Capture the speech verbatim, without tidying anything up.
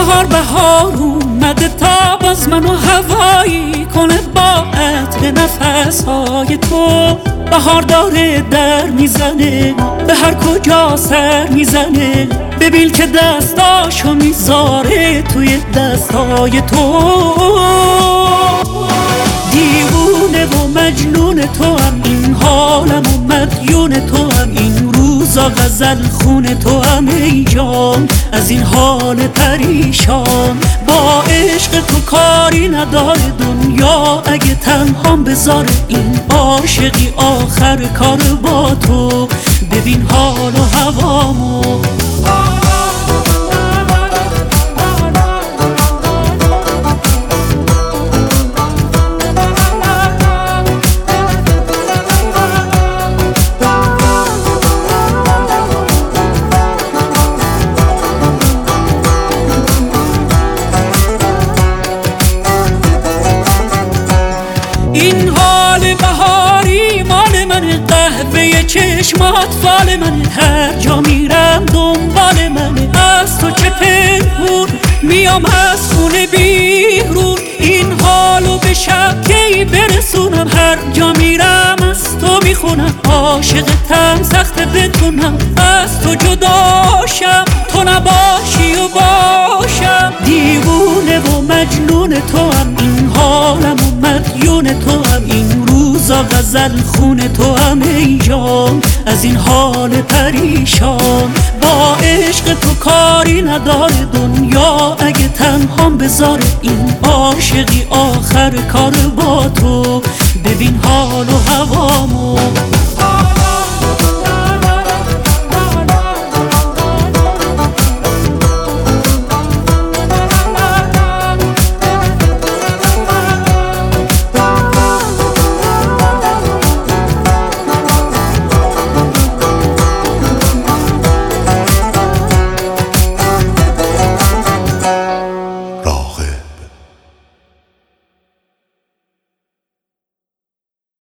بهار بهار اومده تا باز منو هوایی کنه با عطر نفسهای تو. بهار داره در میزنه به هر کجا سر میزنه، ببین که دستاشو میذاره توی دستای تو. دیوونه و مجنون تو هم این حالم و مدیون تو هم این روزا غزل خون تو هم ای جان از این حال پریشان. با عشق تو کاری نداره دنیا اگه تنهام بذاره این عاشقی آخر کار با تو. ببین حال و هوامو این حال بهاری مال منه، قهوه چشمات فال منه، هر جا میرم دنبال منه، از تو چه پنهون میام از خونه بیرون. این حالو به شبکی برسونم، هر جا میرم از تو میخونم، عاشقتم سخت بتونم از تو جداشم، تو نباشی و باشم. دیوونه و مجنون تو هم این حالم و مدیون تو هم این روزا غزل خون تو هم ای جان از این حال پریشان. با عشق تو کاری نداره دنیا اگه تنهام بذاره این عاشقی آخر کار با تو. ببین حال و هوامو